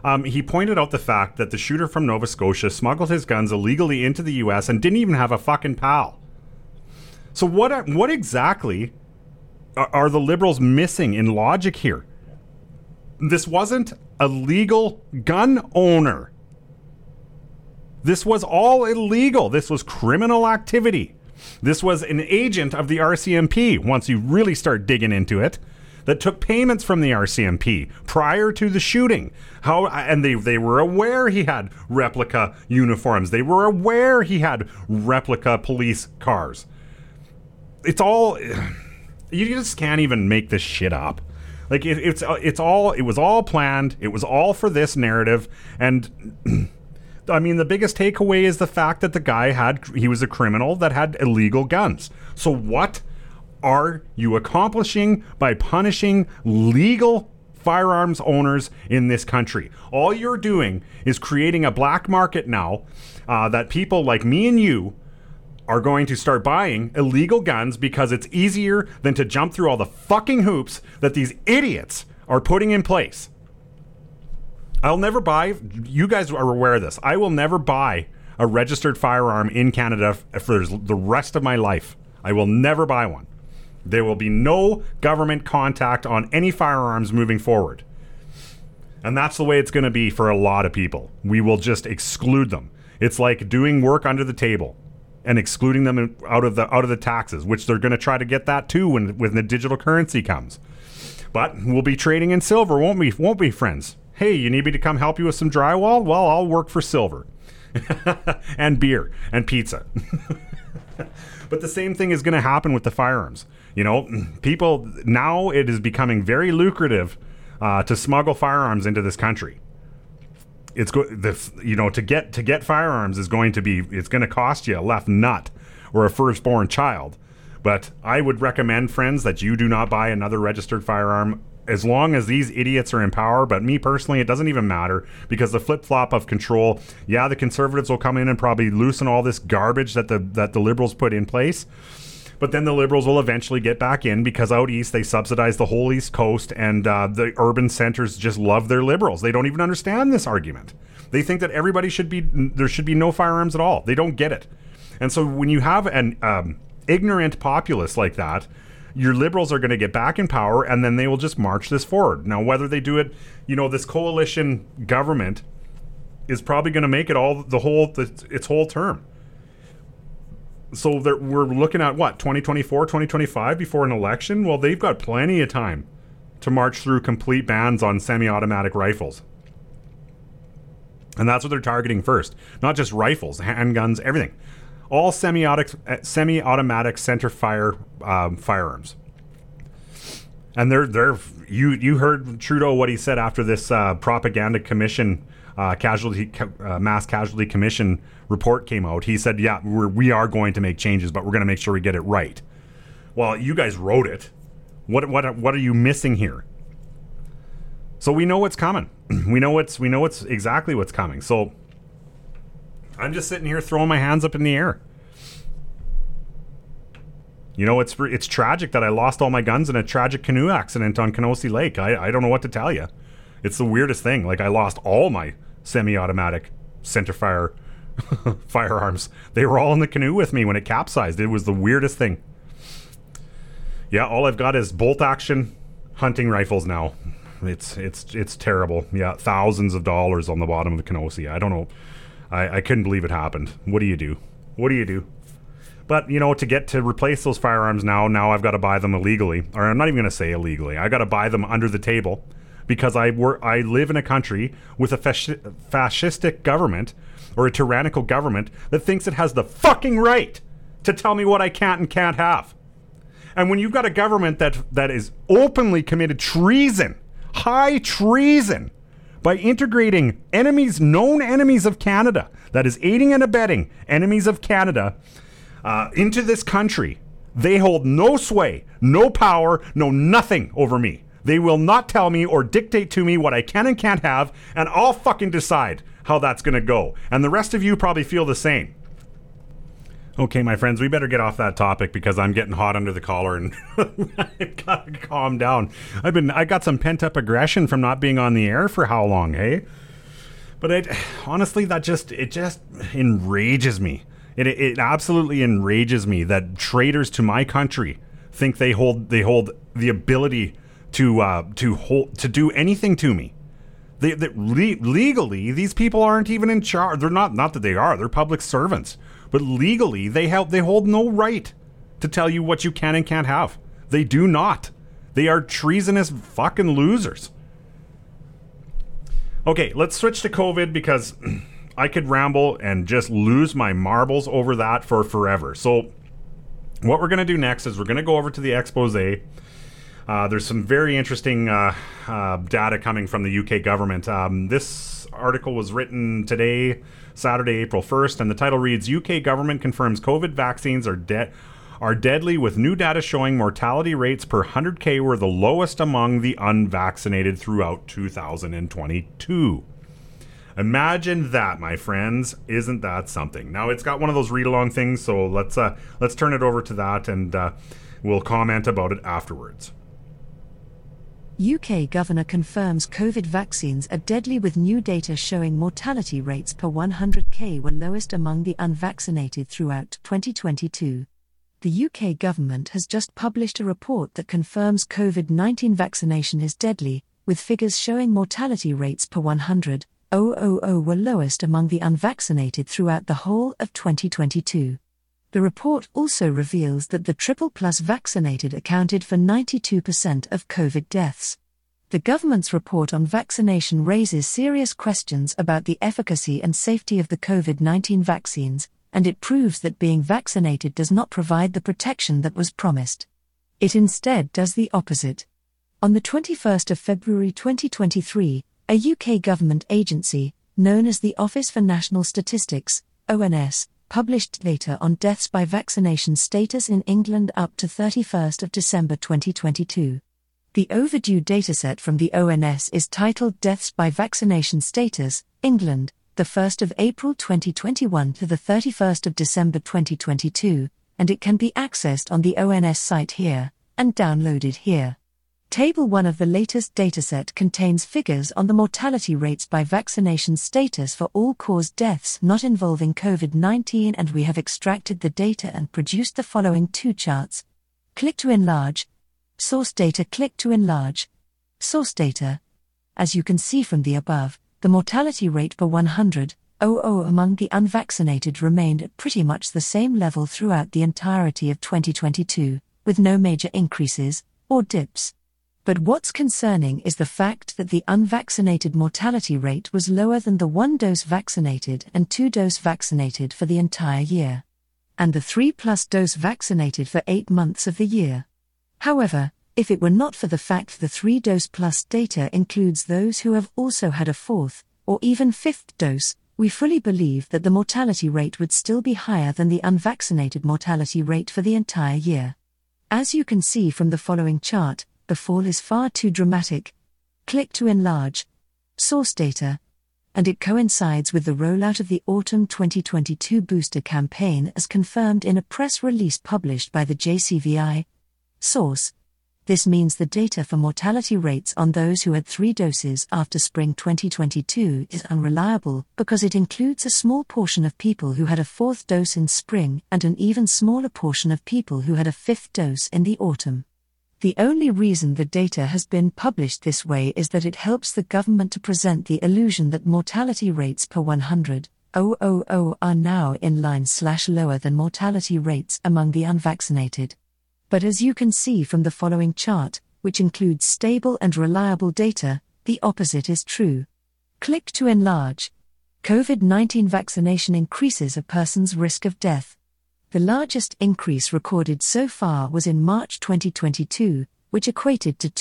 He pointed out the fact that the shooter from Nova Scotia smuggled his guns illegally into the U.S. and didn't even have a fucking pal. So what exactly are the Liberals missing in logic here? This wasn't a legal gun owner. This was all illegal. This was criminal activity. This was an agent of the RCMP, once you really start digging into it, that took payments from the RCMP prior to the shooting. And they were aware he had replica uniforms. They were aware he had replica police cars. It's all... You just can't even make this shit up. Like, it was all planned. It was all for this narrative. And... I mean, the biggest takeaway is the fact that the guy he was a criminal that had illegal guns. So what are you accomplishing by punishing legal firearms owners in this country? All you're doing is creating a black market now that people like me and you are going to start buying illegal guns because it's easier than to jump through all the fucking hoops that these idiots are putting in place. I'll never buy, you guys are aware of this, I will never buy a registered firearm in Canada for the rest of my life. I will never buy one. There will be no government contact on any firearms moving forward. And that's the way it's going to be for a lot of people. We will just exclude them. It's like doing work under the table and excluding them out of the taxes, which they're going to try to get that too when the digital currency comes. But we'll be trading in silver, won't we, friends? Hey, you need me to come help you with some drywall? Well, I'll work for silver. And beer and pizza. But the same thing is going to happen with the firearms. You know, people, now it is becoming very lucrative to smuggle firearms into this country. To get firearms is going to cost you a left nut or a firstborn child. But I would recommend, friends, that you do not buy another registered firearm as long as these idiots are in power. But me personally, it doesn't even matter, because the flip-flop of control, yeah, the Conservatives will come in and probably loosen all this garbage that the Liberals put in place. But then the Liberals will eventually get back in, because out east they subsidize the whole East Coast, and the urban centers just love their Liberals. They don't even understand this argument. They think that there should be no firearms at all. They don't get it. And so when you have an ignorant populace like that, your Liberals are going to get back in power, and then they will just march this forward. Now, whether they do it, this coalition government is probably going to make it its whole term. So we're looking at, 2024, 2025 before an election? Well, they've got plenty of time to march through complete bans on semi-automatic rifles. And that's what they're targeting first. Not just rifles, handguns, everything. All semi-automatic center fire firearms. And you heard Trudeau, what he said after this propaganda commission, mass casualty commission report came out. He said, yeah, we are going to make changes, but we're going to make sure we get it right. Well, you guys wrote it. What are you missing here? So we know what's coming. We know what's exactly what's coming. So I'm just sitting here throwing my hands up in the air. It's tragic that I lost all my guns in a tragic canoe accident on Kenosee Lake. I don't know what to tell you. It's the weirdest thing. Like, I lost all my semi-automatic centerfire firearms. They were all in the canoe with me when it capsized. It was the weirdest thing. Yeah, all I've got is bolt action hunting rifles now. It's terrible. Yeah, thousands of dollars on the bottom of the Kenosee. I don't know. I couldn't believe it happened. What do you do? But, to replace those firearms now I've got to buy them illegally. Or I'm not even going to say illegally. I got to buy them under the table, because I live in a country with a fascistic government, or a tyrannical government, that thinks it has the fucking right to tell me what I can't and can't have. And when you've got a government that is openly committed treason, high treason, by integrating known enemies of Canada, that is aiding and abetting enemies of Canada, into this country, they hold no sway, no power, no nothing over me. They will not tell me or dictate to me what I can and can't have, and I'll fucking decide how that's going to go. And the rest of you probably feel the same. Okay, my friends, we better get off that topic, because I'm getting hot under the collar and I've got to calm down. I got some pent up aggression from not being on the air for how long, hey? But honestly, it just enrages me. It absolutely enrages me that traitors to my country think they hold the ability to do anything to me. Legally, these people aren't even in charge. They're not that they are. They're public servants. But legally, they hold no right to tell you what you can and can't have. They do not. They are treasonous fucking losers. Okay, let's switch to COVID because I could ramble and just lose my marbles over that for forever. So what we're going to do next is we're going to go over to the expose. There's some very interesting data coming from the UK government. This article was written today, Saturday, April 1st, and the title reads, UK government confirms COVID vaccines are deadly, with new data showing mortality rates per 100K were the lowest among the unvaccinated throughout 2022. Imagine that, my friends. Isn't that something? Now, it's got one of those read-along things, so let's turn it over to that, and we'll comment about it afterwards. UK governor confirms COVID vaccines are deadly, with new data showing mortality rates per 100K were lowest among the unvaccinated throughout 2022. The UK government has just published a report that confirms COVID-19 vaccination is deadly, with figures showing mortality rates per 100,000 were lowest among the unvaccinated throughout the whole of 2022. The report also reveals that the triple-plus vaccinated accounted for 92% of COVID deaths. The government's report on vaccination raises serious questions about the efficacy and safety of the COVID-19 vaccines, and it proves that being vaccinated does not provide the protection that was promised. It instead does the opposite. On the 21st of February 2023, a UK government agency, known as the Office for National Statistics, ONS, published data on deaths by vaccination status in England up to 31st of December 2022. The overdue dataset from the ONS is titled Deaths by Vaccination Status, England, the 1st of April 2021 to the 31st of December 2022, and it can be accessed on the ONS site here, and downloaded here. Table 1 of the latest dataset contains figures on the mortality rates by vaccination status for all-cause deaths not involving COVID-19, and we have extracted the data and produced the following two charts. Click to enlarge. Source data. Click to enlarge. Source data. As you can see from the above, the mortality rate per 100,000 among the unvaccinated remained at pretty much the same level throughout the entirety of 2022, with no major increases or dips. But what's concerning is the fact that the unvaccinated mortality rate was lower than the 1-dose vaccinated and 2-dose vaccinated for the entire year, and the 3+ dose vaccinated for 8 months of the year. However, if it were not for the fact the 3-dose plus data includes those who have also had a 4th, or even 5th dose, we fully believe that the mortality rate would still be higher than the unvaccinated mortality rate for the entire year. As you can see from the following chart, the fall is far too dramatic. Click to enlarge. Source data. And it coincides with the rollout of the autumn 2022 booster campaign as confirmed in a press release published by the JCVI. Source. This means the data for mortality rates on those who had 3 doses after spring 2022 is unreliable because it includes a small portion of people who had a 4th dose in spring and an even smaller portion of people who had a 5th dose in the autumn. The only reason the data has been published this way is that it helps the government to present the illusion that mortality rates per 100,000 are now in line/lower than mortality rates among the unvaccinated. But as you can see from the following chart, which includes stable and reliable data, the opposite is true. Click to enlarge. COVID-19 vaccination increases a person's risk of death. The largest increase recorded so far was in March 2022, which equated to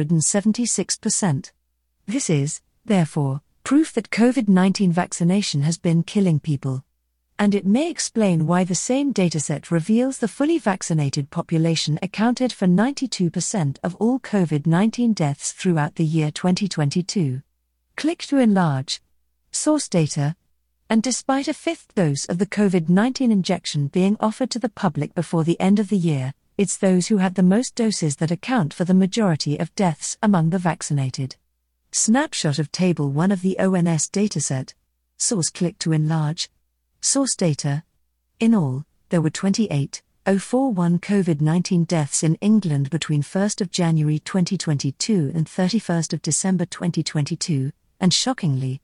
276%. This is, therefore, proof that COVID-19 vaccination has been killing people. And it may explain why the same dataset reveals the fully vaccinated population accounted for 92% of all COVID-19 deaths throughout the year 2022. Click to enlarge. Source data. And despite a 5th dose of the COVID-19 injection being offered to the public before the end of the year, it's those who had the most doses that account for the majority of deaths among the vaccinated. Snapshot of Table 1 of the ONS dataset. Source click to enlarge. Source data. In all, there were 28,041 COVID-19 deaths in England between 1st of January 2022 and 31st of December 2022, and shockingly,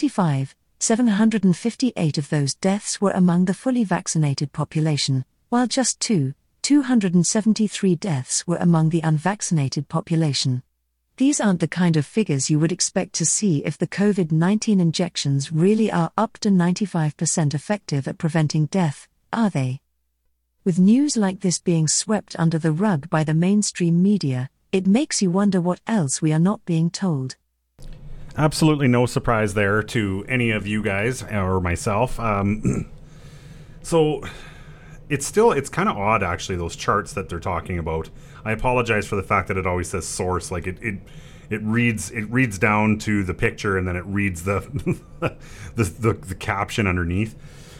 25,758 of those deaths were among the fully vaccinated population, while just 273 deaths were among the unvaccinated population. These aren't the kind of figures you would expect to see if the COVID-19 injections really are up to 95% effective at preventing death, are they? With news like this being swept under the rug by the mainstream media, it makes you wonder what else we are not being told. Absolutely no surprise there to any of you guys or myself. So it's kind of odd, actually, those charts that they're talking about. I apologize for the fact that it always says source. Like it reads down to the picture and then it reads the the caption underneath.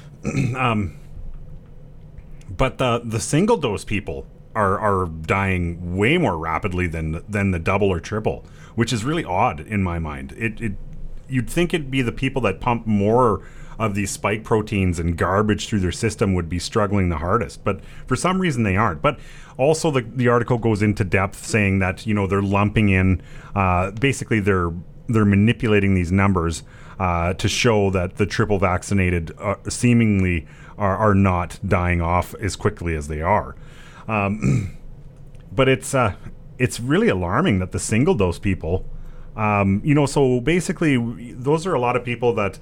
But the single dose people are dying way more rapidly than the double or triple, which is really odd in my mind. You'd think it'd be the people that pump more of these spike proteins and garbage through their system would be struggling the hardest, but for some reason they aren't. But also the article goes into depth saying that, you know, they're lumping in, basically they're manipulating these numbers to show that the triple vaccinated seemingly are not dying off as quickly as they are. But it's really alarming that the single dose people, so basically those are a lot of people that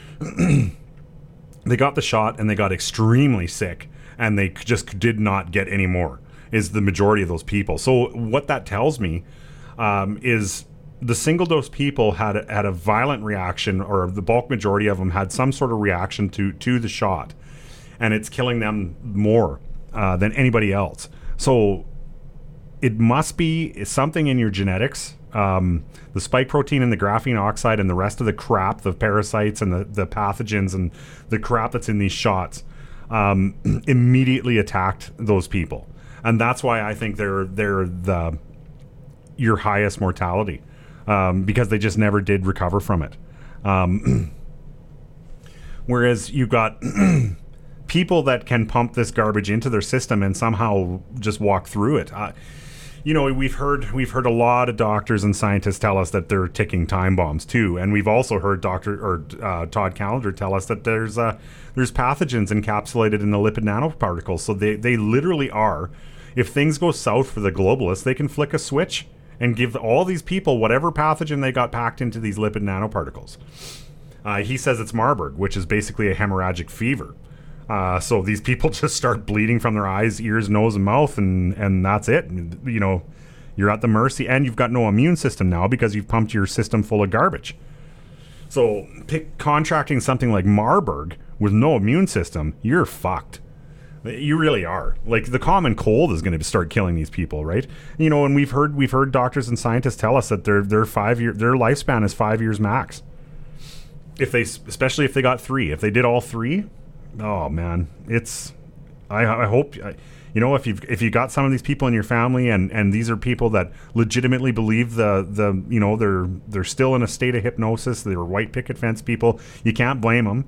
they got the shot and they got extremely sick and they just did not get any more, is the majority of those people. So what that tells me is the single dose people had a violent reaction, or the bulk majority of them had some sort of reaction to the shot, and it's killing them more than anybody else. So it must be something in your genetics. The spike protein and the graphene oxide and the rest of the crap, the parasites and the pathogens and the crap that's in these shots immediately attacked those people. And that's why I think they're your highest mortality, because they just never did recover from it. Whereas you've got people that can pump this garbage into their system and somehow just walk through it. We've heard a lot of doctors and scientists tell us that they're ticking time bombs too, and we've also heard Todd Callender tell us that there's pathogens encapsulated in the lipid nanoparticles. So they literally are. If things go south for the globalists, they can flick a switch and give all these people whatever pathogen they got packed into these lipid nanoparticles. He says it's Marburg, which is basically a hemorrhagic fever. So these people just start bleeding from their eyes, ears, nose, and mouth, and that's it. You know, you're at the mercy, and you've got no immune system now because you've pumped your system full of garbage. So contracting something like Marburg with no immune system, you're fucked. You really are. Like, the common cold is going to start killing these people, right? You know, and we've heard doctors and scientists tell us that their lifespan is 5 years max. Especially if they got 3. If they did all 3, oh man, I hope, if you got some of these people in your family and these are people that legitimately believe they're still in a state of hypnosis, they're white picket fence people, you can't blame them.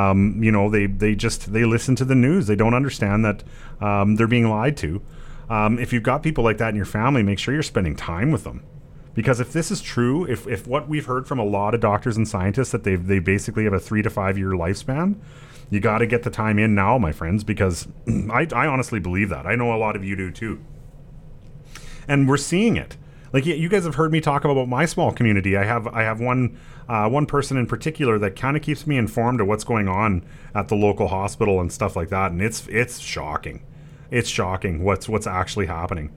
They listen to the news. They don't understand that they're being lied to. If you've got people like that in your family, make sure you're spending time with them. Because if this is true, if what we've heard from a lot of doctors and scientists that they basically have a 3 to 5 year lifespan, you got to get the time in now, my friends, because I honestly believe that. I know a lot of you do too. And we're seeing it. Like, you guys have heard me talk about my small community. I have one person in particular that kind of keeps me informed of what's going on at the local hospital and stuff like that, and it's shocking. It's shocking what's actually happening.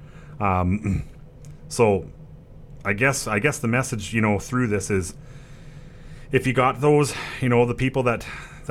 So I guess the message, through this is, if you got those, the people that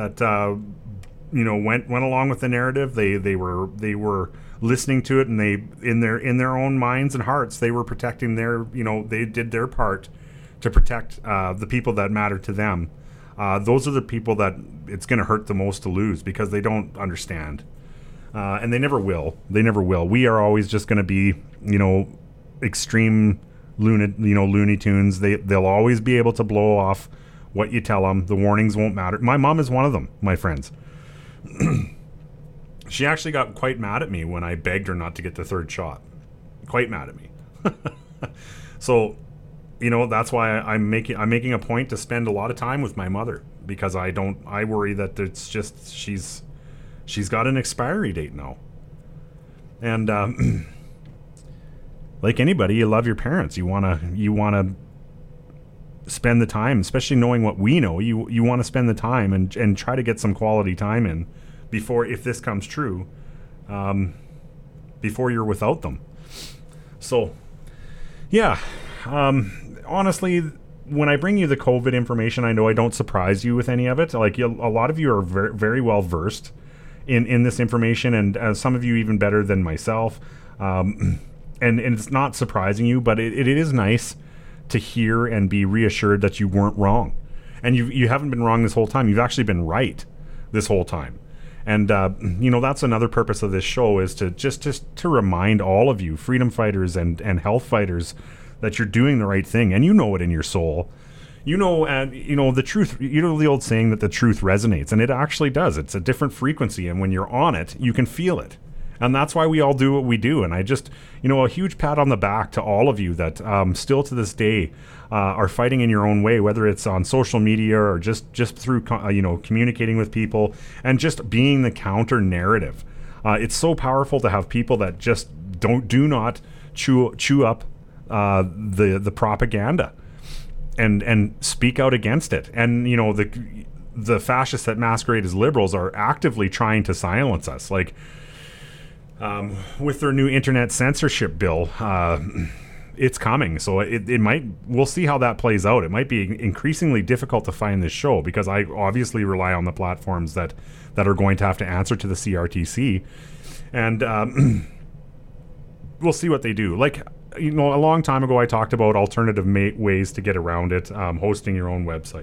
went along with the narrative, they were listening to it, and they in their own minds and hearts, they were protecting they did their part to protect the people that matter to them. Those are the people that it's going to hurt the most to lose, because they don't understand, and they never will. We are always just going to be extreme Looney Tunes. They'll always be able to blow off what you tell them. The warnings won't matter. My mom is one of them, my friends. She actually got quite mad at me when I begged her not to get the third shot. Quite mad at me. So, that's why I'm making a point to spend a lot of time with my mother, because I worry that it's just she's got an expiry date now. And like anybody, you love your parents. You wanna spend the time, especially knowing what we know. You want to spend the time and try to get some quality time in before, if this comes true, before you're without them. So, yeah. Honestly, when I bring you the COVID information, I know I don't surprise you with any of it. Like, a lot of you are very, very well versed in this information, and some of you even better than myself. And it's not surprising you, but it is nice to hear and be reassured that you weren't wrong. And you haven't been wrong this whole time. You've actually been right this whole time. And, that's another purpose of this show, is to just to remind all of you, freedom fighters and health fighters, that you're doing the right thing. And you know it in your soul. The truth, the old saying that the truth resonates, and it actually does. It's a different frequency, and when you're on it, you can feel it. And that's why we all do what we do. And I just, a huge pat on the back to all of you that still to this day are fighting in your own way, whether it's on social media or just through, communicating with people and just being the counter narrative. It's so powerful to have people that just do not chew up the propaganda and speak out against it. And, the fascists that masquerade as liberals are actively trying to silence us. Like, with their new internet censorship bill, it's coming. So we'll see how that plays out. It might be increasingly difficult to find this show, because I obviously rely on the platforms that are going to have to answer to the CRTC. And we'll see what they do. Like, a long time ago, I talked about alternative ways to get around it, hosting your own website,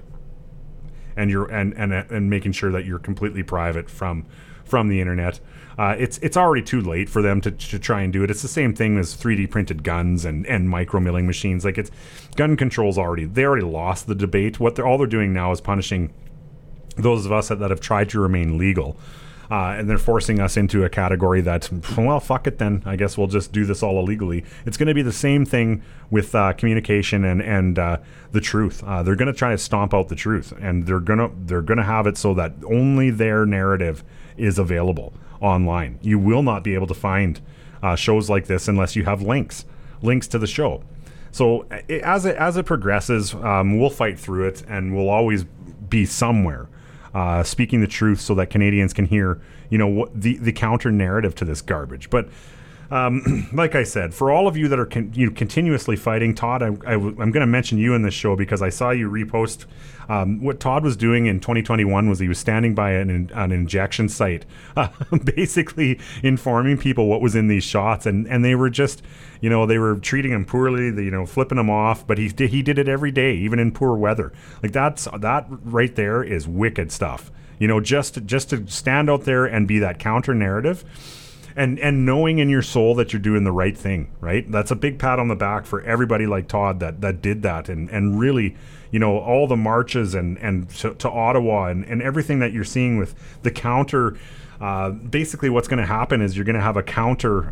and making sure that you're completely private from the internet. It's already too late for them to try and do it. It's the same thing as 3D printed guns and micro milling machines. Like, it's gun control's they already lost the debate. All they're doing now is punishing those of us that have tried to remain legal. And they're forcing us into a category that, well, fuck it then. I guess we'll just do this all illegally. It's going to be the same thing with communication and the truth. They're going to try to stomp out the truth, and they're gonna have it so that only their narrative is available online. You will not be able to find shows like this unless you have links to the show. So as it progresses, we'll fight through it, and we'll always be somewhere speaking the truth so that Canadians can hear, what the counter narrative to this garbage. But like I said, for all of you that are continuously fighting, Todd, I'm going to mention you in this show because I saw you repost what Todd was doing in 2021 was he was standing by an injection site, basically informing people what was in these shots, and they were just, they were treating him poorly, flipping him off, but he did it every day, even in poor weather. Like, that right there is wicked stuff. Just to stand out there and be that counter narrative. And knowing in your soul that you're doing the right thing, right? That's a big pat on the back for everybody like Todd that did that and really, all the marches and to Ottawa and everything that you're seeing with the counter. Basically, what's going to happen is you're going to have a counter,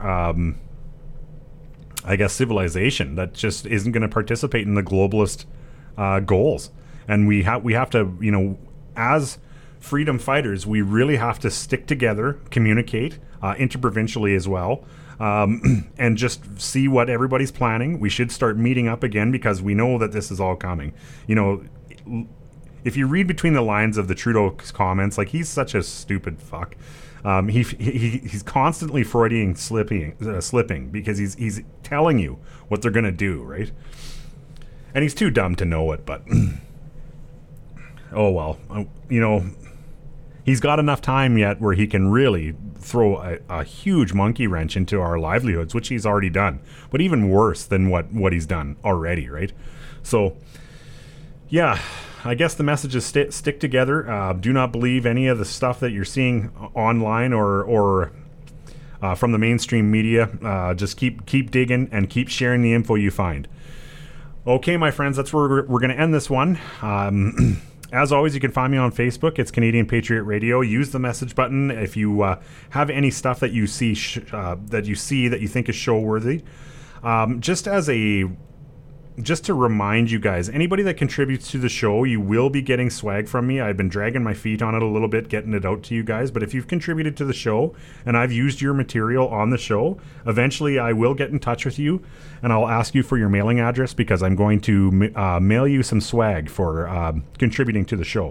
civilization that just isn't going to participate in the globalist goals. And we have to, as freedom fighters, we really have to stick together, communicate interprovincially as well, and just see what everybody's planning. We should start meeting up again because we know that this is all coming. If you read between the lines of the Trudeau comments, like, he's such a stupid fuck. He's constantly Freudian slipping because he's telling you what they're gonna do, right? And he's too dumb to know it, but oh well, he's got enough time yet where he can really throw a huge monkey wrench into our livelihoods, which he's already done, but even worse than what he's done already, right? So, yeah, I guess the message is stick together. Do not believe any of the stuff that you're seeing online or from the mainstream media. Just keep digging and keep sharing the info you find. Okay, my friends, that's where we're going to end this one. As always, you can find me on Facebook. It's Canadian Patriot Radio. Use the message button if you have any stuff that you see that you think is show worthy. Just to remind you guys, anybody that contributes to the show, you will be getting swag from me. I've been dragging my feet on it a little bit, getting it out to you guys. But if you've contributed to the show and I've used your material on the show, eventually I will get in touch with you and I'll ask you for your mailing address because I'm going to mail you some swag for contributing to the show.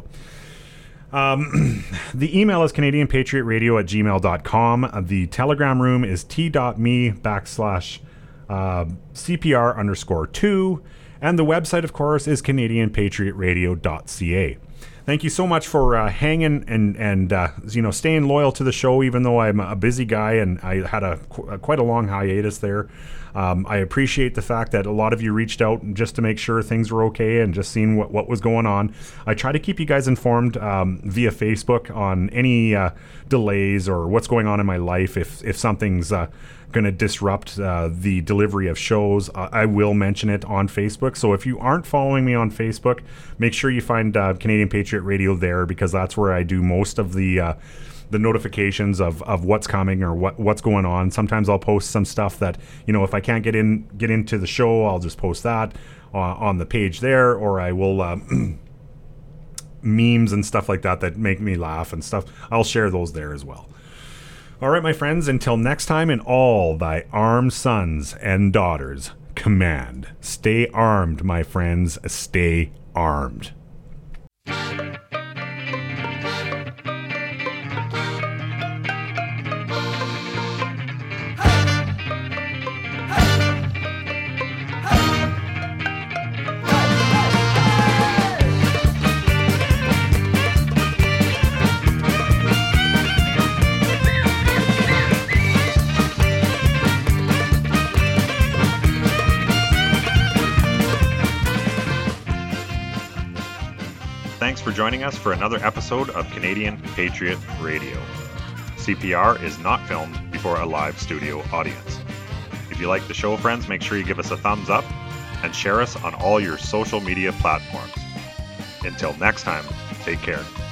The email is CanadianPatriotRadio@gmail.com. The Telegram room is t.me/CPR_2, and the website, of course, is CanadianPatriotRadio.ca. Thank you so much for hanging and staying loyal to the show, even though I'm a busy guy and I had quite a long hiatus there. I appreciate the fact that a lot of you reached out just to make sure things were okay and just seeing what was going on. I try to keep you guys informed via Facebook on any delays or what's going on in my life. If something's going to disrupt the delivery of shows, I will mention it on Facebook. So if you aren't following me on Facebook, make sure you find Canadian Patriot Radio there, because that's where I do most of the notifications of what's coming or what's going on. Sometimes I'll post some stuff that, if I can't get into the show, I'll just post that on the page there, or I will memes and stuff like that make me laugh and stuff. I'll share those there as well. All right, my friends, until next time, in all thy armed sons and daughters, command. Stay armed, my friends. Stay armed. Thanks for joining us for another episode of Canadian Patriot Radio. CPR is not filmed before a live studio audience. If you like the show, friends, make sure you give us a thumbs up and share us on all your social media platforms. Until next time, take care.